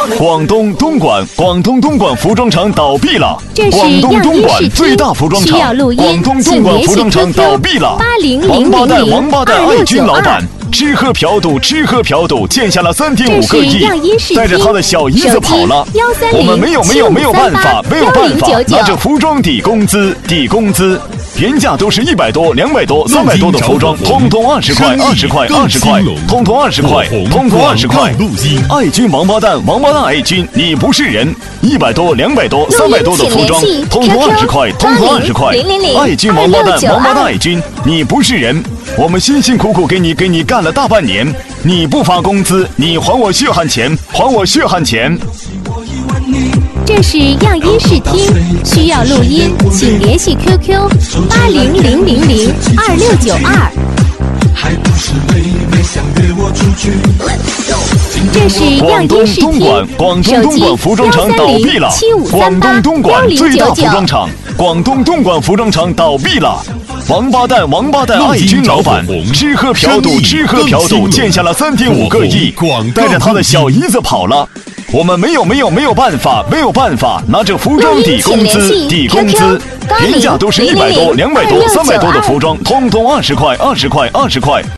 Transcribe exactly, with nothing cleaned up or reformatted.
广东东莞，广东东莞服装厂倒闭了。 这是广东东莞样音视最大服装需要厂录音， 广东东莞服装厂倒闭了。 八零零王八蛋， 零王八蛋，爱零二六九二军老板。吃喝嫖赌，吃喝嫖赌，欠下了三点五个这是亿样音视，听带着他的小姨子跑了。我们没有没有没有办法，没有办法，拿着服装抵工资，抵工资。原价都是一百多、两百多、三百多的服装，通通二十块、二十块、二十块，通通二十块，通通二十块。爱军王八蛋，王八蛋爱军，你不是人！一百多、两百多、三百多的服装，通通二十块，通通二十块。爱军王八蛋，王八蛋爱军，你不是人！我们辛辛苦苦给你给你干了大半年，你不发工资，你还我血汗钱，还我血汗钱。 这是样音视听，需要录音，请联系 Q Q 八零零零零二六九二。这是样音视听， 广东东莞服装厂倒闭了。广东东莞最大服装厂，广东东莞服装厂倒闭了。王八蛋，王八蛋，爱军老板吃喝嫖赌，吃喝嫖赌，欠下了三点五个亿，带着他的小姨子跑了。我们没有没有没有办法，没有办法，拿着服装抵工资，抵工资。原价都是一百多、两百多、三百多的服装，通通二十块、二十块、二十块。